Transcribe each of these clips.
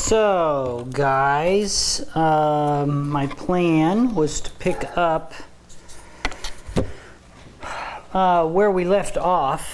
So, guys, my plan was to pick up where we left off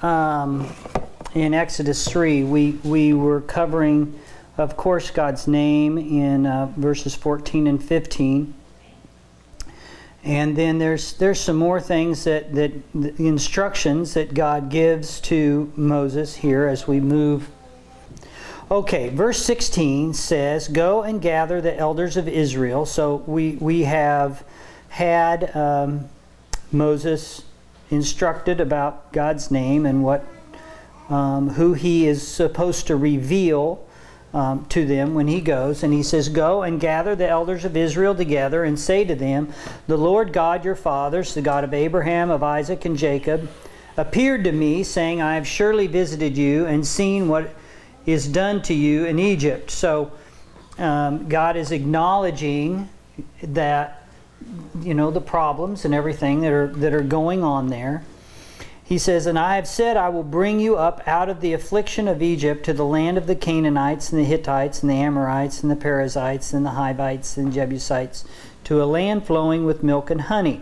in Exodus 3. We were covering, of course, God's name in verses 14 and 15. And then there's some more things that the instructions that God gives to Moses here as we move. Okay, verse 16 says, "Go and gather the elders of Israel." So we have had Moses instructed about God's name and what who he is supposed to reveal to them when he goes. And he says, "Go and gather the elders of Israel together and say to them, 'The Lord God your fathers, the God of Abraham, of Isaac, and Jacob, appeared to me, saying, I have surely visited you and seen what is done to you in Egypt.'" So God is acknowledging that, the problems and everything that are going on there. He says, "And I have said, I will bring you up out of the affliction of Egypt to the land of the Canaanites and the Hittites and the Amorites and the Perizzites and the Hivites and Jebusites, to a land flowing with milk and honey.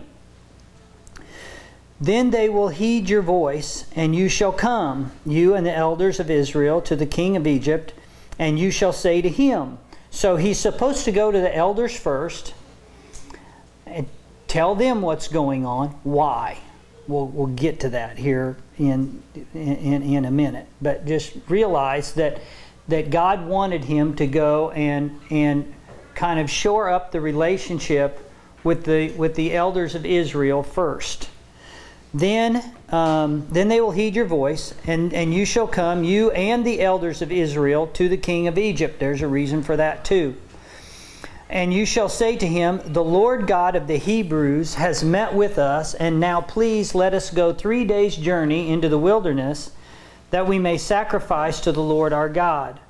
Then they will heed your voice, and you shall come, you and the elders of Israel, to the king of Egypt, and you shall say to him." So he's supposed to go to the elders first and tell them what's going on. Why? We'll get to that here in a minute. But just realize that God wanted him to go and kind of shore up the relationship with the elders of Israel first. Then they will heed your voice, and you shall come, you and the elders of Israel, to the king of Egypt. There's a reason for that too. "And you shall say to him, 'The Lord God of the Hebrews has met with us, and now please let us go 3 days' journey into the wilderness, that we may sacrifice to the Lord our God.'"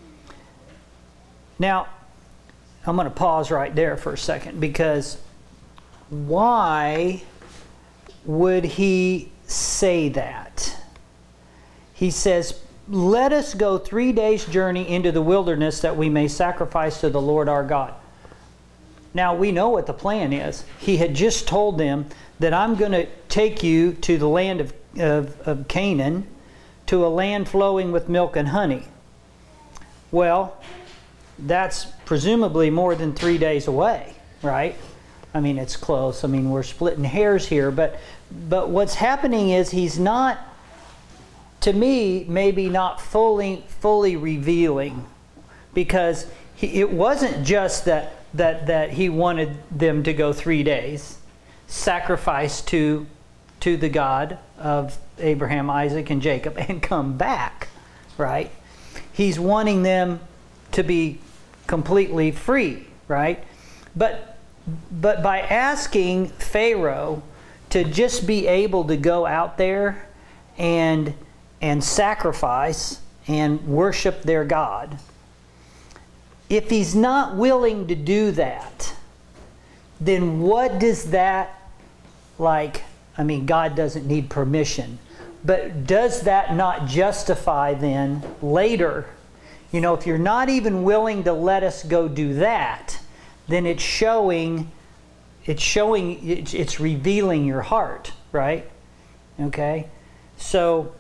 Now, I'm going to pause right there for a second, because why would he say that? He says, "Let us go 3 days' journey into the wilderness, that we may sacrifice to the Lord our God." Now, we know what the plan is. He had just told them that I'm going to take you to the land of Canaan, to a land flowing with milk and honey. Well, that's presumably more than 3 days away, right? I mean, it's close. I mean, we're splitting hairs here. But what's happening is he's not, to me, maybe not fully revealing. Because it wasn't just that he wanted them to go 3 days, sacrifice to the God of Abraham, Isaac, and Jacob, and come back, right? He's wanting them to be completely free, right? But by asking Pharaoh to just be able to go out there and sacrifice and worship their God, if he's not willing to do that, then what does that, God doesn't need permission, but does that not justify then later, if you're not even willing to let us go do that, then it's revealing your heart, right? Okay? So,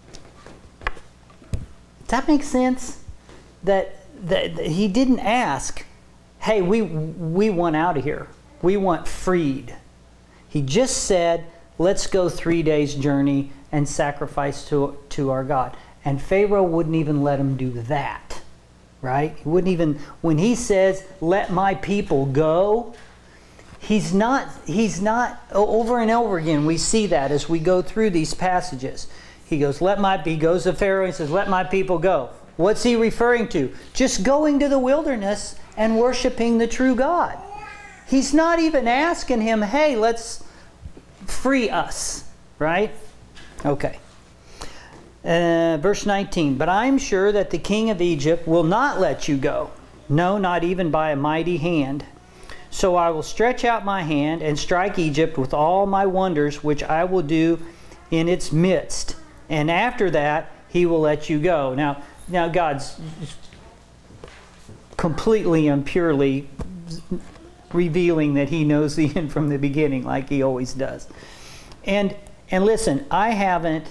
does that make sense? That he didn't ask, "Hey, we want out of here. We want freed." He just said, "Let's go 3 days' journey and sacrifice to our God." And Pharaoh wouldn't even let him do that, right? He wouldn't even, when he says, "Let my people go," he's not, over and over again, we see that as we go through these passages. He goes to Pharaoh and says, "Let my people go." What's he referring to? Just going to the wilderness and worshiping the true God. He's not even asking him, "Hey, let's free us," right? Okay. Verse 19, "But I'm sure that the king of Egypt will not let you go. No, not even by a mighty hand. So I will stretch out my hand and strike Egypt with all my wonders, which I will do in its midst. And after that, he will let you go." Now God's completely and purely revealing that he knows the end from the beginning, like he always does. And listen, I haven't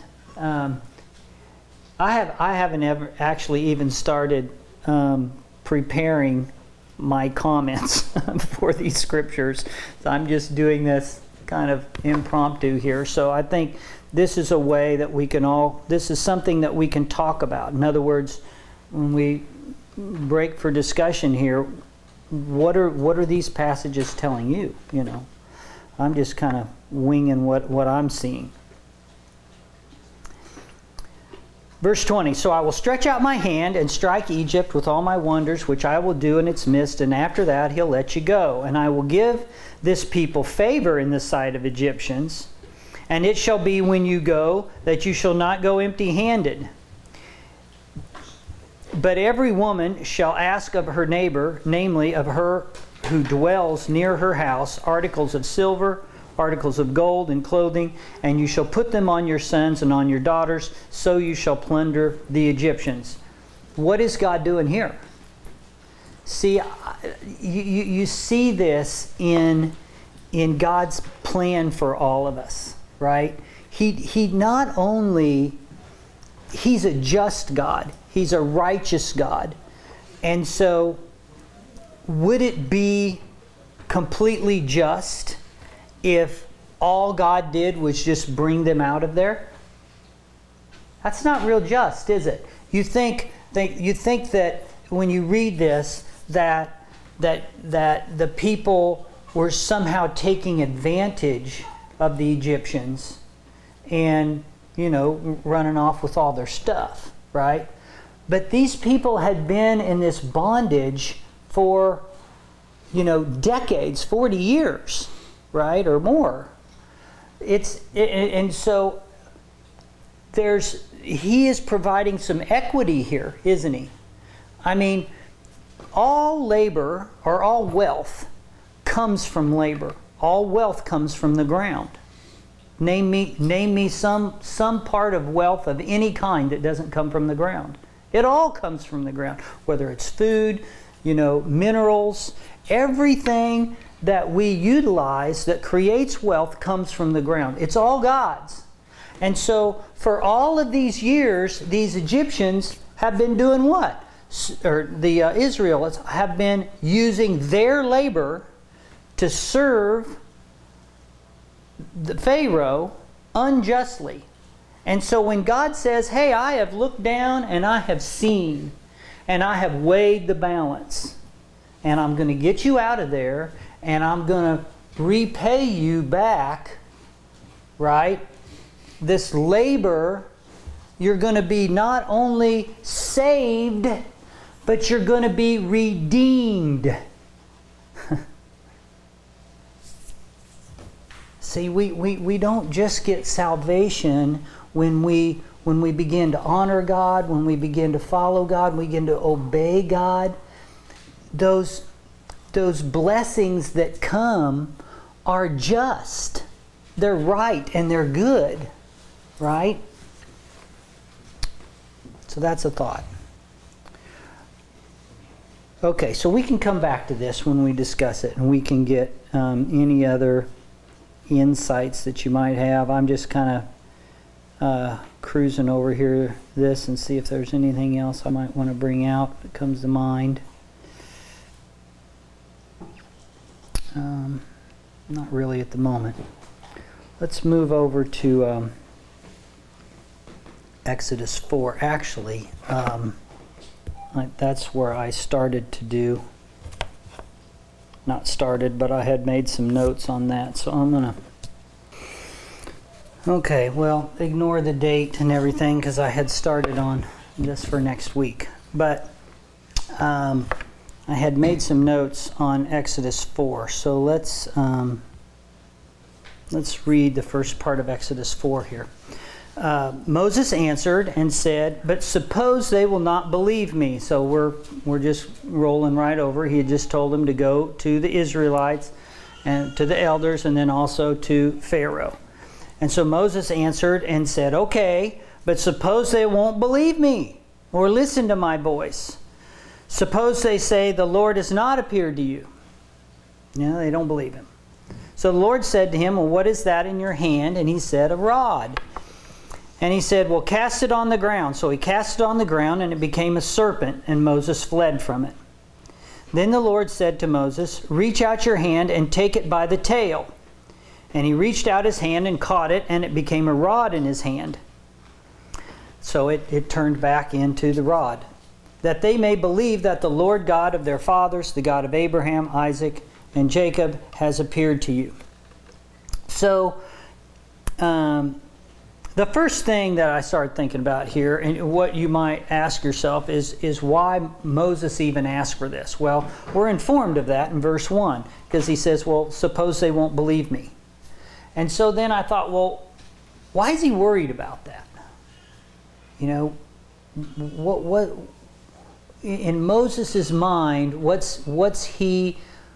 ever actually even started preparing my comments for these scriptures. So I'm just doing this kind of impromptu here. So I think this is a way that we can this is something that we can talk about. In other words, when we break for discussion here, what are these passages telling you? You know, I'm just kind of winging what I'm seeing. Verse 20, so I will stretch out my hand and strike Egypt with all my wonders, which I will do in its midst, and after that he'll let you go. And I will give this people favor in the sight of Egyptians, and it shall be when you go that you shall not go empty-handed. But every woman shall ask of her neighbor, namely of her who dwells near her house, articles of silver, articles of gold and clothing, and you shall put them on your sons and on your daughters, so you shall plunder the Egyptians. What is God doing here? See, you see this in God's plan for all of us, right? He not only, He's a just God, He's a righteous God. And so, would it be completely just if all God did was just bring them out of there? That's not real just, is it? You think that when you read this that the people were somehow taking advantage of the Egyptians and, you know, running off with all their stuff, right? But these people had been in this bondage for, you know, decades, 40 years. Right, or more. And so he is providing some equity here, isn't he? I mean, all labor or all wealth comes from labor. All wealth comes from the ground. Name me some part of wealth of any kind that doesn't come from the ground. It all comes from the ground, whether it's food, you know, minerals, everything that we utilize that creates wealth comes from the ground. It's all God's. And so for all of these years, these Egyptians have been doing what? Or the Israelites have been using their labor to serve the Pharaoh unjustly. And so when God says, hey, I have looked down and I have seen and I have weighed the balance and I'm going to get you out of there and I'm going to repay you back, right? This labor, you're going to be not only saved, but you're going to be redeemed. See, we don't just get salvation when we begin to honor God, when we begin to follow God, we begin to obey God. Those blessings that come are just. They're right and they're good, right? So that's a thought. Okay, so we can come back to this when we discuss it, and we can get any other insights that you might have. I'm just kind of cruising over here this and see if there's anything else I might want to bring out that comes to mind. Not really at the moment. Let's move over to Exodus 4. Actually, that's where I started to do. Not started, but I had made some notes on that. So I'm going to... Okay, well, ignore the date and everything because I had started on this for next week. But I had made some notes on Exodus 4. So let's read the first part of Exodus 4 here. Moses answered and said, "But suppose they will not believe me." So we're just rolling right over. He had just told them to go to the Israelites and to the elders and then also to Pharaoh. And so Moses answered and said, "Okay, but suppose they won't believe me or listen to my voice. Suppose they say, the Lord has not appeared to you. They don't believe him. So the Lord said to him, well, what is that in your hand? And he said, a rod. And he said, well, cast it on the ground. So he cast it on the ground, and it became a serpent, and Moses fled from it. Then the Lord said to Moses, reach out your hand and take it by the tail. And he reached out his hand and caught it, and it became a rod in his hand. So it turned back into the rod. That they may believe that the Lord God of their fathers, the God of Abraham, Isaac, and Jacob, has appeared to you. So, the first thing that I started thinking about here, and what you might ask yourself, is why Moses even asked for this? Well, we're informed of that in verse 1, because he says, well, suppose they won't believe me. And so then I thought, well, why is he worried about that? What in Moses' mind, what's he's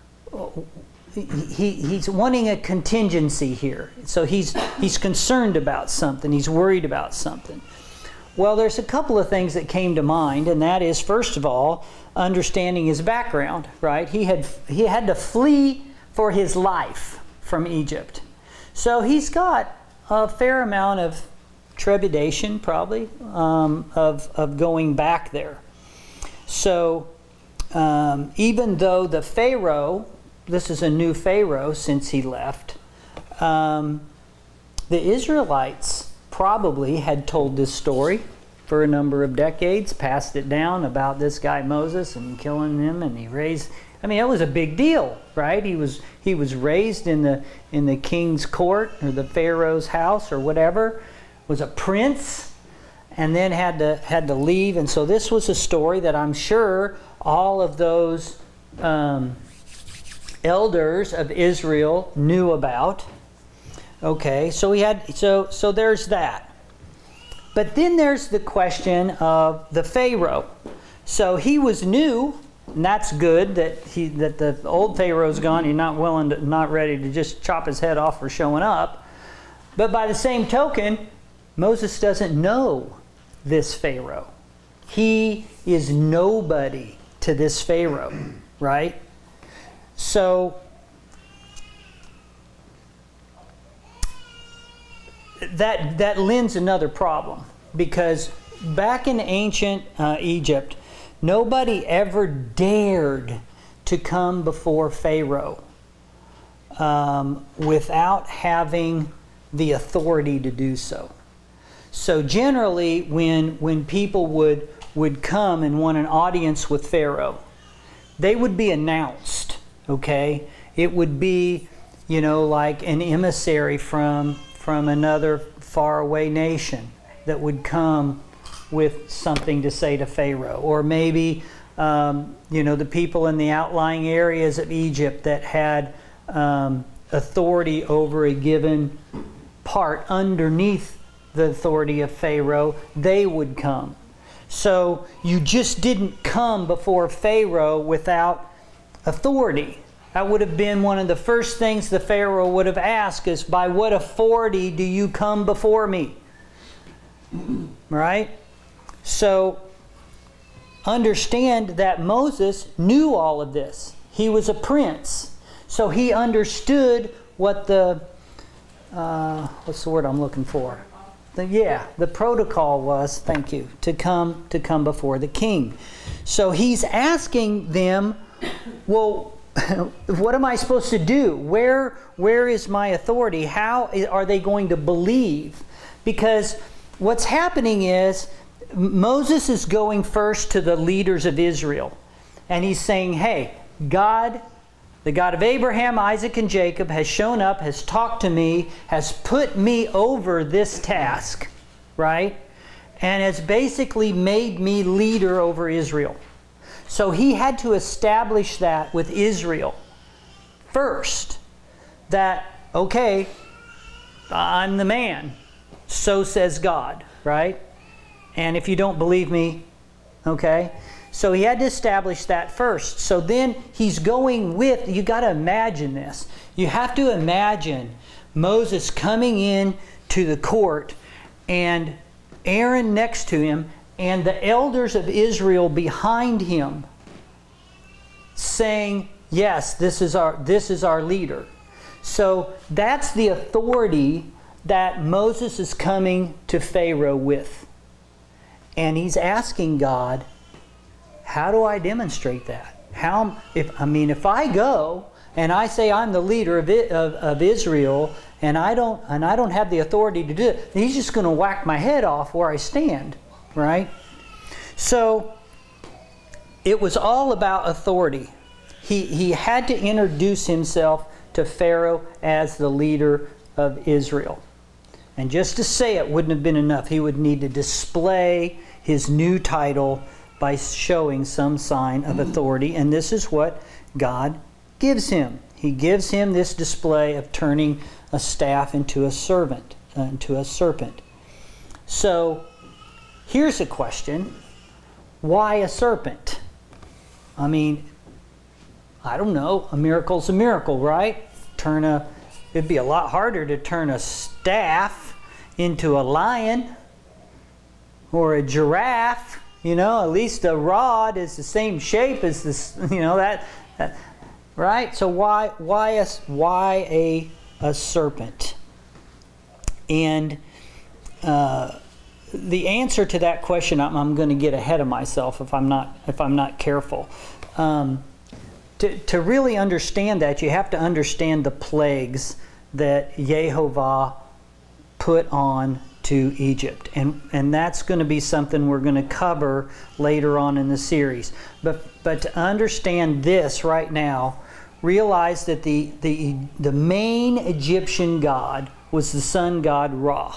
wanting a contingency here. So he's concerned about something. He's worried about something. Well, there's a couple of things that came to mind, and that is, first of all, understanding his background, right? He had to flee for his life from Egypt. So he's got a fair amount of trepidation, probably, of going back there. So even though the Pharaoh, this is a new Pharaoh since he left, the Israelites probably had told this story for a number of decades, passed it down about this guy Moses and killing him, and he raised. I mean, it was a big deal, right? He was raised in the king's court or the Pharaoh's house or whatever. Was a prince, and then had to leave. And so this was a story that I'm sure all of those elders of Israel knew about. Okay, so so there's that. But then there's the question of the Pharaoh. So he was new, and that's good that the old Pharaoh's gone. He's not ready to just chop his head off for showing up. But by the same token, Moses doesn't know this Pharaoh. He is nobody to this Pharaoh, right? So that lends another problem, because back in ancient Egypt, nobody ever dared to come before Pharaoh without having the authority to do so. So generally, when people would come and want an audience with Pharaoh, they would be announced, okay? It would be, like an emissary from another faraway nation that would come with something to say to Pharaoh. Or maybe, the people in the outlying areas of Egypt that had authority over a given part underneath the authority of Pharaoh, they would come. So you just didn't come before Pharaoh without authority. That would have been one of the first things the Pharaoh would have asked, is, by what authority do you come before me? Right? So understand that Moses knew all of this. He was a prince. So he understood what the, what's the word I'm looking for? The protocol was, thank you, to come before the king. So he's asking them, well, what am I supposed to do? Where is my authority? How are they going to believe? Because what's happening is Moses is going first to the leaders of Israel. And he's saying, hey, God, the God of Abraham, Isaac, and Jacob, has shown up, has talked to me, has put me over this task, right? And has basically made me leader over Israel. So he had to establish that with Israel first. That, okay, I'm the man. So says God, right? And if you don't believe me, okay? So he had to establish that first. So then he's going with, you got to imagine this. You have to imagine Moses coming in to the court and Aaron next to him and the elders of Israel behind him, saying, yes, this is our leader. So that's the authority that Moses is coming to Pharaoh with. And he's asking God, how do I demonstrate that? If I go and I say I'm the leader of Israel, and I don't have the authority to do it, he's just going to whack my head off where I stand, right? So it was all about authority. He had to introduce himself to Pharaoh as the leader of Israel. And just to say it wouldn't have been enough. He would need to display his new title by showing some sign of authority. And this is what God gives him. He gives him this display of turning a staff into a serpent. So here's a question. Why a serpent? I mean, I don't know. A miracle's a miracle, right? It'd be a lot harder to turn a staff into a lion or a giraffe. At least a rod is the same shape as this. That right? So why a serpent? And the answer to that question, I'm going to get ahead of myself if I'm not careful. To really understand that, you have to understand the plagues that Yehovah put on to Egypt. And that's going to be something we're going to cover later on in the series. But to understand this right now, realize that the main Egyptian god was the sun god Ra.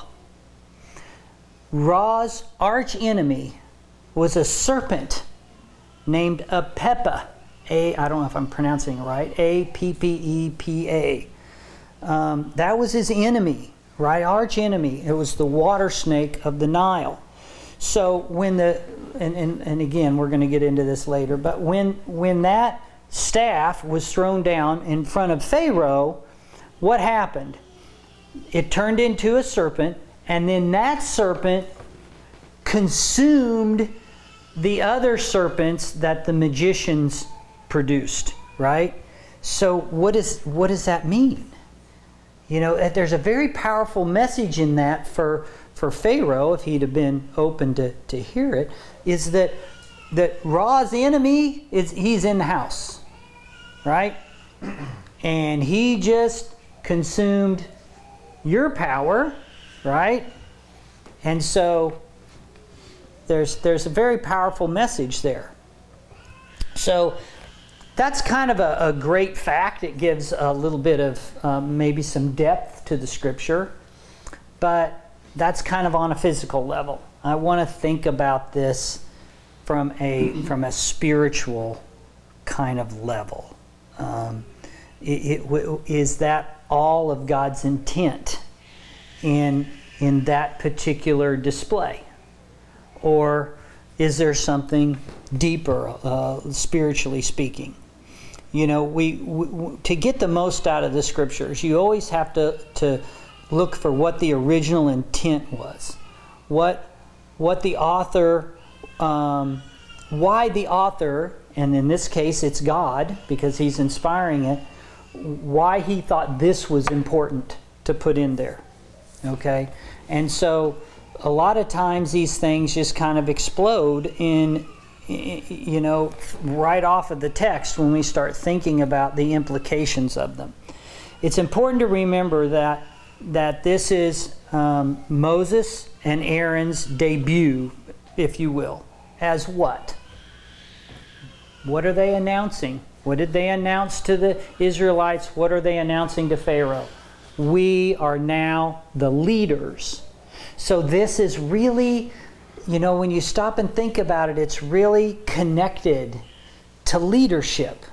Ra's arch enemy was a serpent named Apepha. I don't know if I'm pronouncing it right. Appepa. That was his enemy, right? Arch enemy. It was the water snake of the Nile. So when and again we're going to get into this later, but when that staff was thrown down in front of Pharaoh, what happened? It turned into a serpent, and then that serpent consumed the other serpents that the magicians produced, right? So what does that mean? There's a very powerful message in that for Pharaoh, if he'd have been open to hear it, is that Ra's enemy he's in the house, right? And he just consumed your power, right? And so there's a very powerful message there. So that's kind of a great fact. It gives a little bit of maybe some depth to the scripture, but that's kind of on a physical level. I want to think about this from a spiritual kind of level. Is that all of God's intent in that particular display, or is there something deeper, spiritually speaking? We to get the most out of the scriptures, you always have to look for what the original intent was, what the author, why the author, and in this case it's God because he's inspiring it, why he thought this was important to put in there. Okay, and so a lot of times these things just kind of explode right off of the text when we start thinking about the implications of them. It's important to remember that this is Moses and Aaron's debut, if you will, as what? What are they announcing? What did they announce to the Israelites? What are they announcing to Pharaoh? We are now the leaders. So this is really, when you stop and think about it, it's really connected to leadership,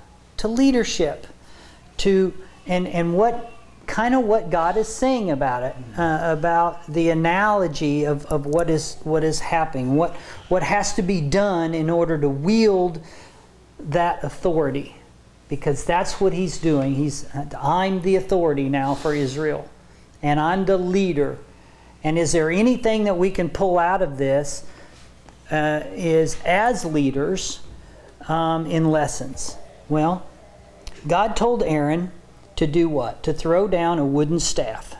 and what God is saying about it, about the analogy of what is happening, what has to be done in order to wield that authority, because that's what he's doing. I'm the authority now for Israel, and I'm the leader. And is there anything that we can pull out of this is as leaders in lessons? Well, God told Aaron to do what? To throw down a wooden staff.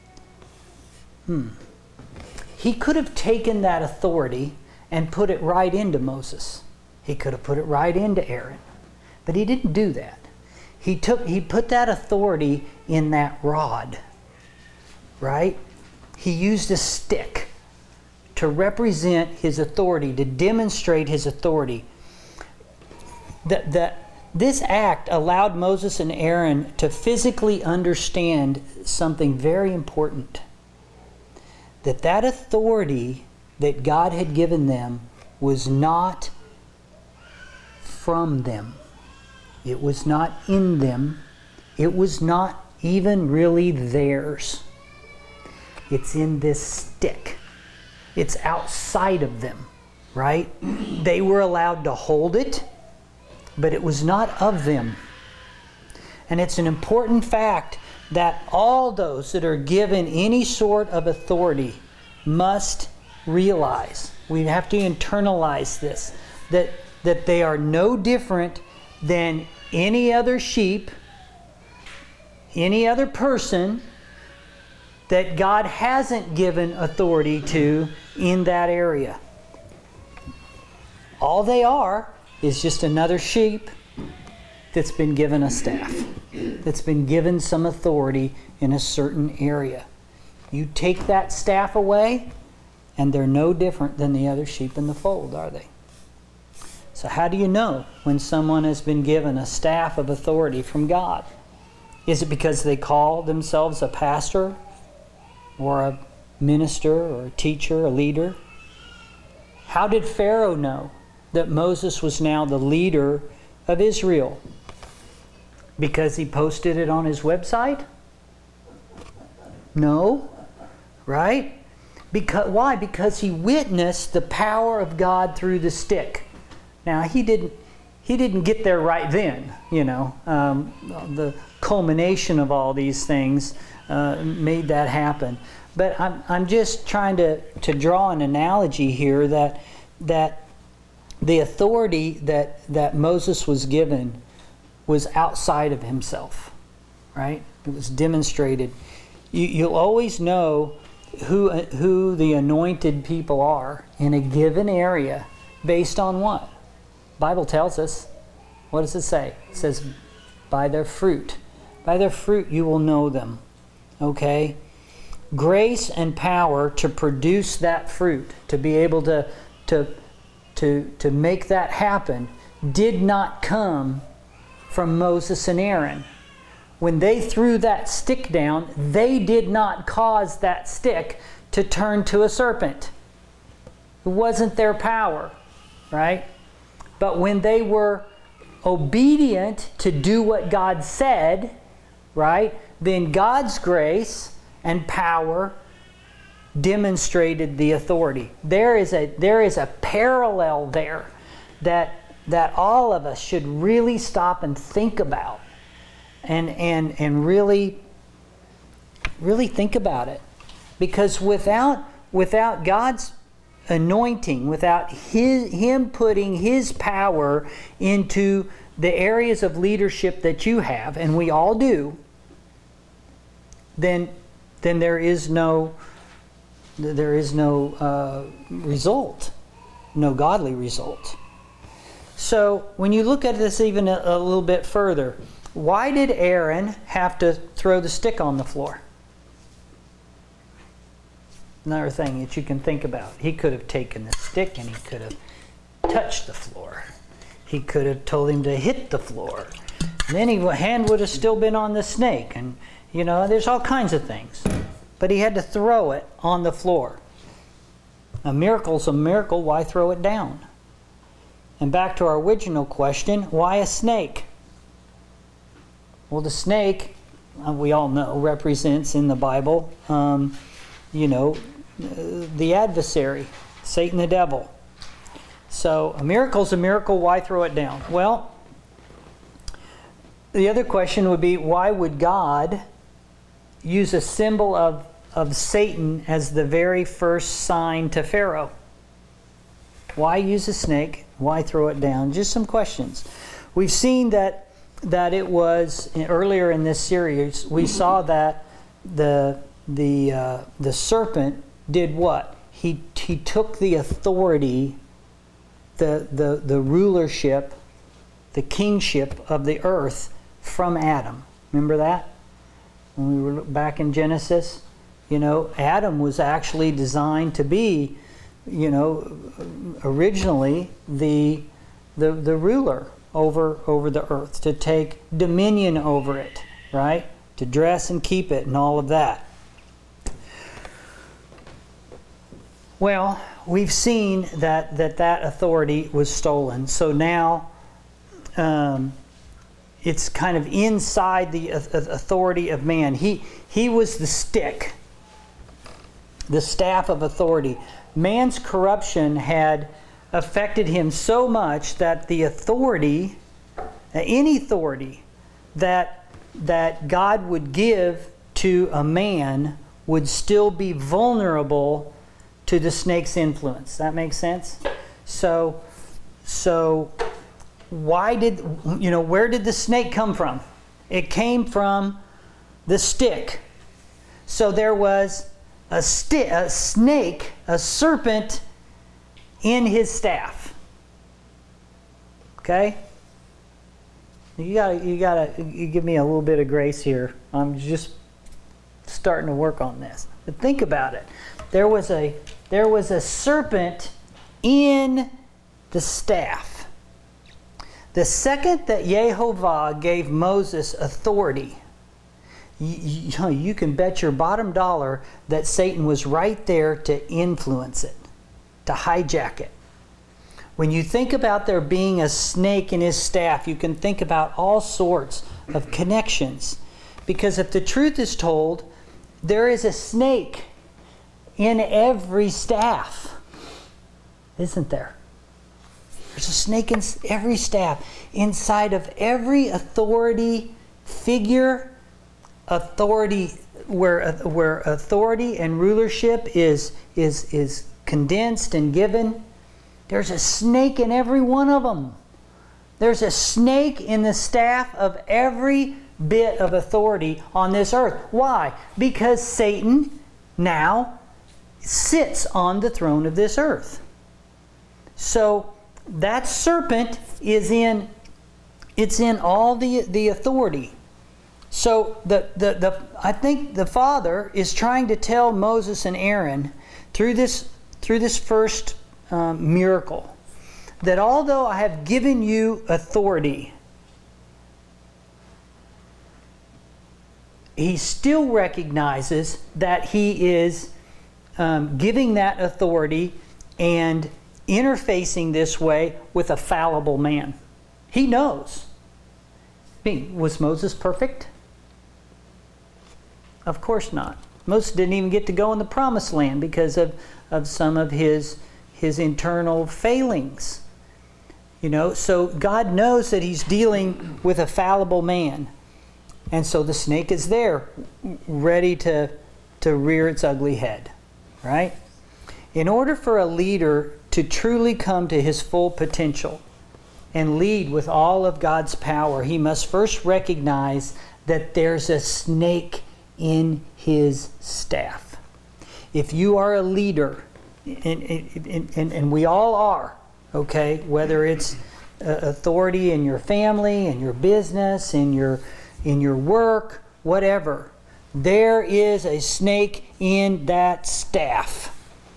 He could have taken that authority and put it right into Moses. He could have put it right into Aaron. But he didn't do that. He put that authority in that rod. Right? He used a stick to represent his authority, to demonstrate his authority. This act allowed Moses and Aaron to physically understand something very important. That authority that God had given them was not from them. It was not in them. It was not even really theirs. It's in this stick. It's outside of them, right? They were allowed to hold it, but it was not of them. And it's an important fact that all those that are given any sort of authority must realize. We have to internalize this, that they are no different than any other sheep, any other person that God hasn't given authority to in that area. All they are is just another sheep that's been given a staff, that's been given some authority in a certain area. You take that staff away, and they're no different than the other sheep in the fold, are they? So how do you know when someone has been given a staff of authority from God? Is it because they call themselves a pastor or a minister or a teacher, a leader? How did Pharaoh know that Moses was now the leader of Israel? Because he posted it on his website? No, right? Why? Because he witnessed the power of God through the stick. Now, he didn't get there right then, the culmination of all these things made that happen. But I'm just trying to draw an analogy here that the authority that Moses was given was outside of himself, right? It was demonstrated. You'll always know who the anointed people are in a given area based on what? Bible tells us. What does it say? It says, by their fruit. By their fruit you will know them. Okay? Grace and power to produce that fruit, to be able to make that happen, did not come from Moses and Aaron. When they threw that stick down, they did not cause that stick to turn to a serpent. It wasn't their power, right? But when they were obedient to do what God said, right, then God's grace and power demonstrated the authority. There is a parallel there that all of us should really stop and think about, and really think about it. Because without God's anointing, without Him putting His power into the areas of leadership that you have, and we all do, then there is no result, no godly result. So when you look at this even a little bit further, why did Aaron have to throw the stick on the floor? Another thing that you can think about. He could have taken the stick and he could have touched the floor. He could have told him to hit the floor. And then his hand would have still been on the snake. And, there's all kinds of things. But he had to throw it on the floor. A miracle's a miracle. Why throw it down? And back to our original question, why a snake? Well, the snake, we all know, represents in the Bible, the adversary, Satan the devil. So a miracle's a miracle, why throw it down? Well, the other question would be, why would God use a symbol of Satan as the very first sign to Pharaoh? Why use a snake? Why throw it down? Just some questions. We've seen that it was earlier in this series. We saw that the serpent did what? He took the authority, the rulership, the kingship of the earth from Adam. Remember that? When we were back in Genesis, Adam was actually designed to be, originally the ruler over the earth, to take dominion over it, right? To dress and keep it and all of that. Well, we've seen that authority was stolen. So now it's kind of inside the authority of man. He was the stick, the staff of authority. Man's corruption had affected him so much that the authority, any authority that God would give to a man would still be vulnerable to the snake's influence. That makes sense? So where did the snake come from? It came from the stick. So there was a snake, a serpent in his staff. Okay? You gotta give me a little bit of grace here. I'm just starting to work on this. But think about it. There was a serpent in the staff. The second that Yehovah gave Moses authority, you can bet your bottom dollar that Satan was right there to influence it, to hijack it. When you think about there being a snake in his staff, you can think about all sorts of connections. Because if the truth is told, there is a snake in every staff, isn't there? There's a snake in every staff. Inside of every authority figure, where authority and rulership is condensed and given, there's a snake in every one of them. There's a snake in the staff of every bit of authority on this earth. Why? Because Satan now sits on the throne of this earth. So that serpent is in all the authority. So I think the Father is trying to tell Moses and Aaron through this first miracle that although I have given you authority, he still recognizes that he is giving that authority and interfacing this way with a fallible man. He knows. Was Moses perfect? Of course not. Moses didn't even get to go in the promised land because of some of his internal failings. So God knows that he's dealing with a fallible man. And so the snake is there, ready to rear its ugly head. Right? In order for a leader to truly come to his full potential and lead with all of God's power, he must first recognize that there's a snake in his staff. If you are a leader, and we all are, okay, whether it's authority in your family, in your business, in your work, whatever, there is a snake in that staff.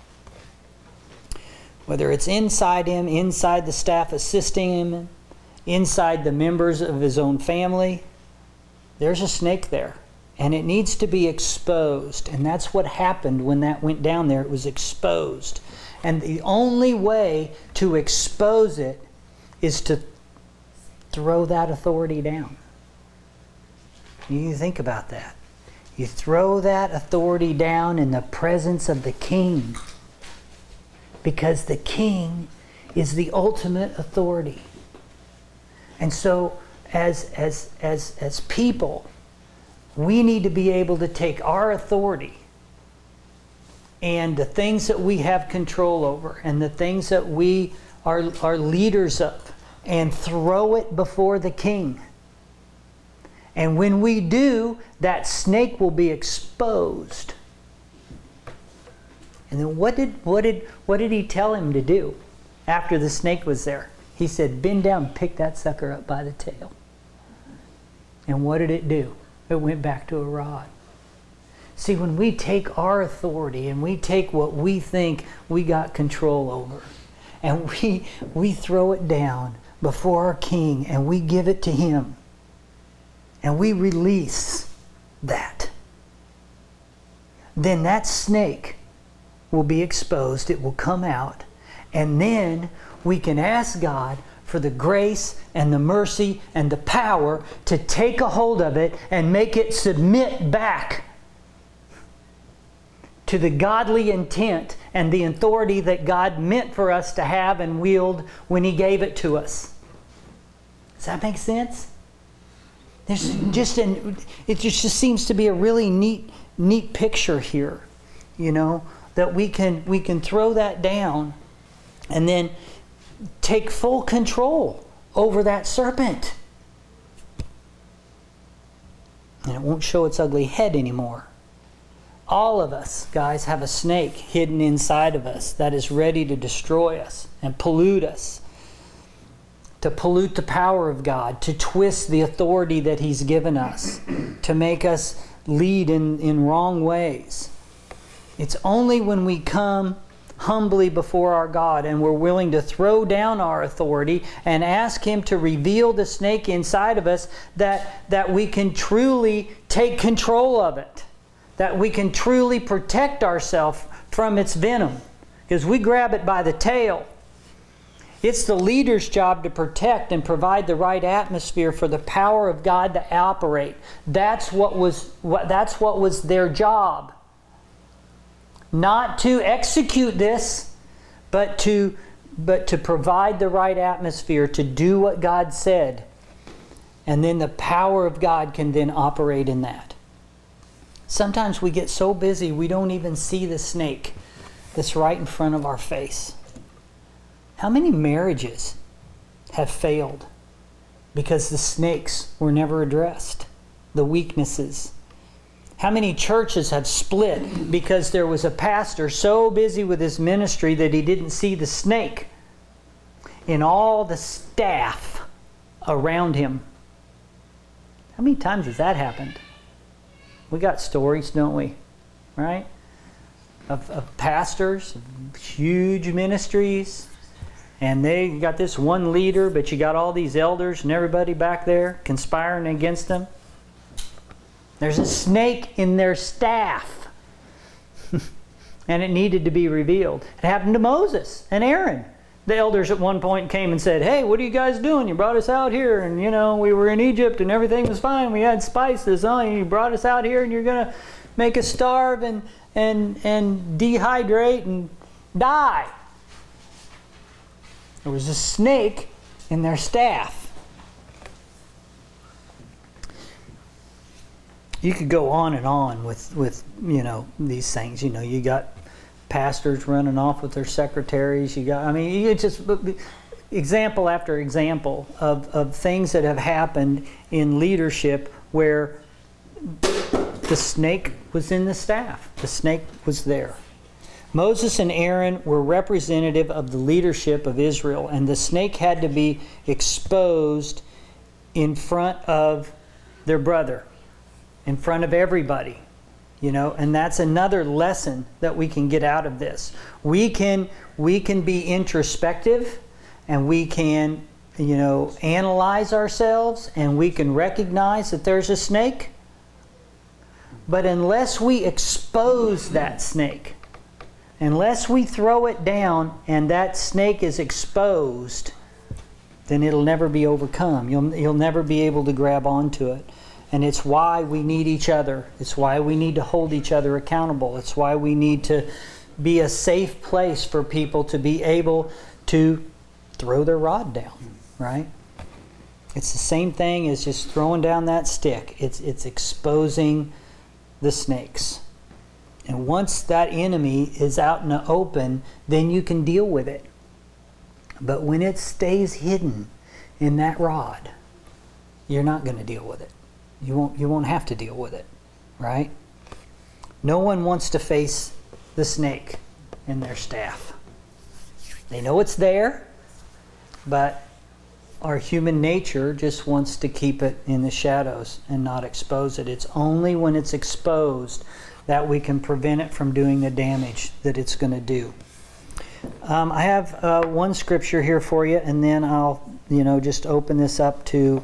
Whether it's inside him, inside the staff assisting him, inside the members of his own family, there's a snake there. And it needs to be exposed. And that's what happened when that went down there. It was exposed. And the only way to expose it is to throw that authority down. You think about that. You throw that authority down in the presence of the king. Because the king is the ultimate authority. And so as people, we need to be able to take our authority and the things that we have control over and the things that we are leaders of, and throw it before the king. And when we do, that snake will be exposed. And then what did he tell him to do after the snake was there? He said, bend down and pick that sucker up by the tail. And what did it do? It went back to a rod. See, when we take our authority and we take what we think we got control over, and we throw it down before our king and we give it to him, and we release that, then that snake will be exposed. It will come out. And then we can ask God for the grace and the mercy and the power to take a hold of it and make it submit back to the godly intent and the authority that God meant for us to have and wield when He gave it to us. Does that make sense? It just seems to be a really neat picture here, that we can throw that down and then take full control over that serpent. And it won't show its ugly head anymore. All of us, guys, have a snake hidden inside of us that is ready to destroy us and pollute us, to pollute the power of God, to twist the authority that He's given us, to make us lead in wrong ways. It's only when we come humbly before our God and we're willing to throw down our authority and ask Him to reveal the snake inside of us that we can truly take control of it, that we can truly protect ourselves from its venom, because we grab it by the tail. It's the leader's job to protect and provide the right atmosphere for the power of God to operate. That's what was their job. Not to execute this, but to provide the right atmosphere to do what God said. And then the power of God can then operate in that. Sometimes we get so busy we don't even see the snake that's right in front of our face. How many marriages have failed because the snakes were never addressed? The weaknesses. How many churches have split because there was a pastor so busy with his ministry that he didn't see the snake in all the staff around him? How many times has that happened? We got stories, don't we? Right? Of pastors, huge ministries, and they got this one leader, but you got all these elders and everybody back there conspiring against them. There's a snake in their staff. And it needed to be revealed. It happened to Moses and Aaron. The elders at one point came and said, hey, what are you guys doing? You brought us out here and, we were in Egypt and everything was fine. We had spices. And you brought us out here and you're going to make us starve and dehydrate and die. There was a snake in their staff. You could go on and on with these things. You got pastors running off with their secretaries. It's just example after example of things that have happened in leadership where the snake was in the staff. The snake was there. Moses and Aaron were representative of the leadership of Israel, and the snake had to be exposed in front of their brother, in front of everybody. And that's another lesson that we can get out of this. We can be introspective, and we can, analyze ourselves, and we can recognize that there's a snake. But unless we expose that snake, unless we throw it down and that snake is exposed, then it'll never be overcome. You'll never be able to grab onto it. And it's why we need each other. It's why we need to hold each other accountable. It's why we need to be a safe place for people to be able to throw their rod down, right? It's the same thing as just throwing down that stick. It's exposing the snakes. And once that enemy is out in the open, then you can deal with it. But when it stays hidden, in that rod, you're not going to deal with it. You won't have to deal with it, right? No one wants to face the snake in their staff. They know it's there, but our human nature just wants to keep it in the shadows and not expose it. It's only when it's exposed that we can prevent it from doing the damage that it's going to do. I have one scripture here for you, and then I'll just open this up to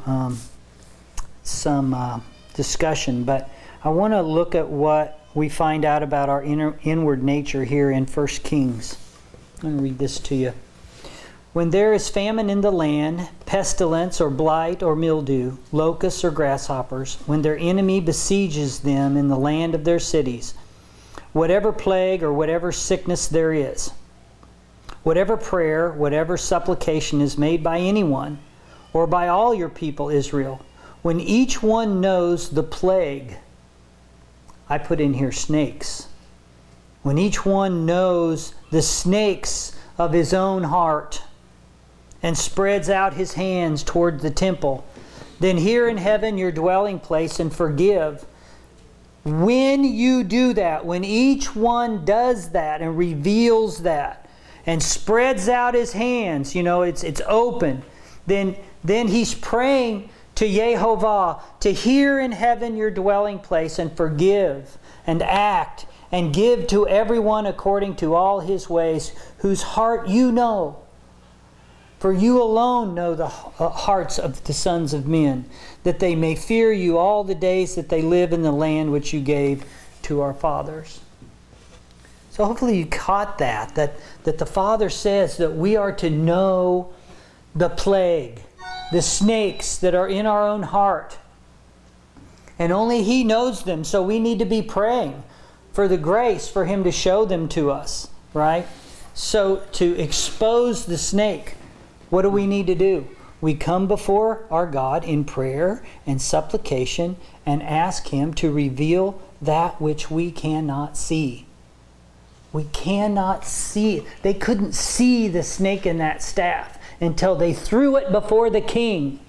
some discussion. But I want to look at what we find out about our inward nature here in 1 Kings. I'm going to read this to you. When there is famine in the land, pestilence or blight or mildew, locusts or grasshoppers, when their enemy besieges them in the land of their cities, whatever plague or whatever sickness there is, whatever prayer, whatever supplication is made by anyone, or by all your people Israel, when each one knows the plague, I put in here snakes, when each one knows the snakes of his own heart, and spreads out his hands toward the temple, then hear in heaven your dwelling place and forgive. When you do that, when each one does that and reveals that and spreads out his hands, it's open, then he's praying to Yehovah to hear in heaven your dwelling place and forgive and act and give to everyone according to all his ways, whose heart you know. For you alone know the hearts of the sons of men, that they may fear you all the days that they live in the land which you gave to our fathers. So hopefully you caught that the Father says that we are to know the plague, the snakes that are in our own heart. And only He knows them, so we need to be praying for the grace for Him to show them to us, right? So to expose the snake, what do we need to do? We come before our God in prayer and supplication and ask Him to reveal that which we cannot see. We cannot see it. They couldn't see the snake in that staff until they threw it before the king.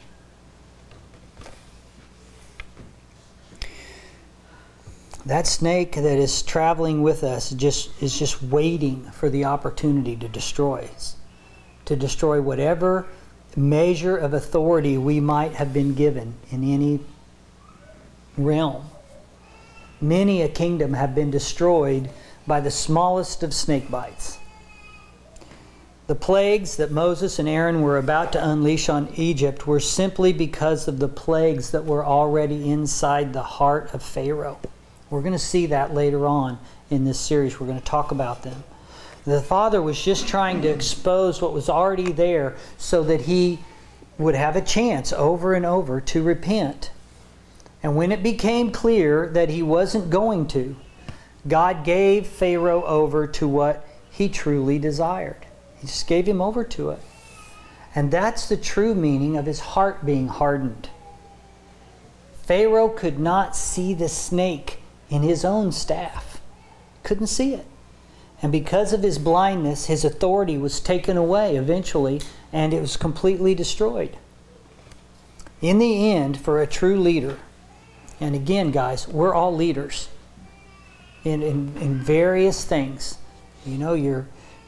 That snake that is traveling with us is just waiting for the opportunity to destroy us. To destroy whatever measure of authority we might have been given in any realm. Many a kingdom have been destroyed by the smallest of snake bites. The plagues that Moses and Aaron were about to unleash on Egypt were simply because of the plagues that were already inside the heart of Pharaoh. We're going to see that later on in this series. We're going to talk about them. The Father was just trying to expose what was already there so that he would have a chance over and over to repent. And when it became clear that he wasn't going to, God gave Pharaoh over to what he truly desired. He just gave him over to it. And that's the true meaning of his heart being hardened. Pharaoh could not see the snake in his own staff. Couldn't see it. And because of his blindness, his authority was taken away eventually, and it was completely destroyed. In the end, for a true leader, and again, guys, we're all leaders in various things. Your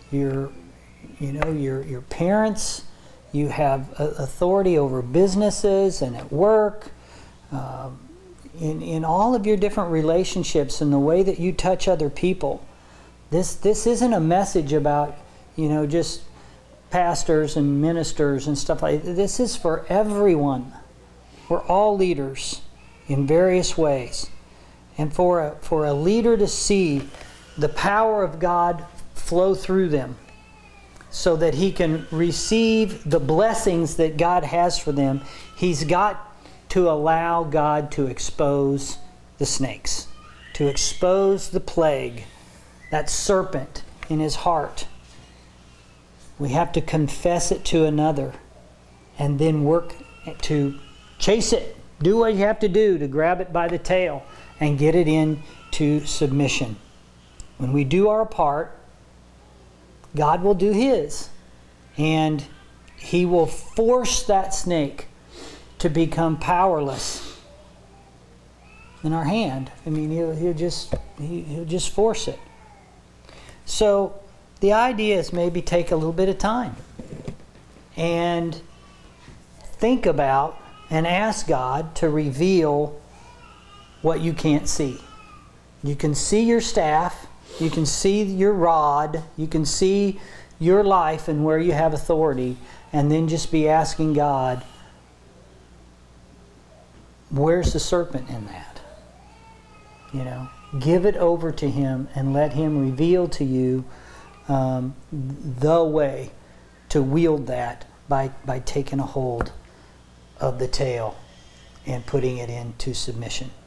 parents, you have authority over businesses and at work, in all of your different relationships and the way that you touch other people. This isn't a message about, just pastors and ministers and stuff like that. This is for everyone. We're all leaders in various ways. And for a leader to see the power of God flow through them so that he can receive the blessings that God has for them, he's got to allow God to expose the snakes, to expose the plague, that serpent in his heart. We have to confess it to another and then work to chase it. Do what you have to do to grab it by the tail and get it into submission. When we do our part, God will do His. And He will force that snake to become powerless in our hand. I mean, he'll just force it. So the idea is maybe take a little bit of time and think about and ask God to reveal what you can't see. You can see your staff, you can see your rod, you can see your life and where you have authority, and then just be asking God, where's the serpent in that? You know, give it over to Him and let Him reveal to you the way to wield that by taking a hold of the tail and putting it into submission.